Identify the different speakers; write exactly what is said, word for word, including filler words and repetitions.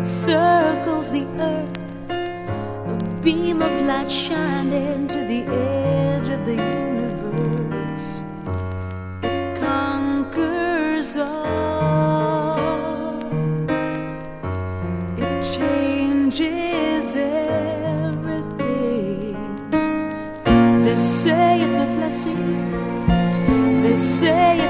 Speaker 1: circles the earth, a beam of light shining to the edge of the universe. It conquers all, it changes everything. They say it's a blessing, they say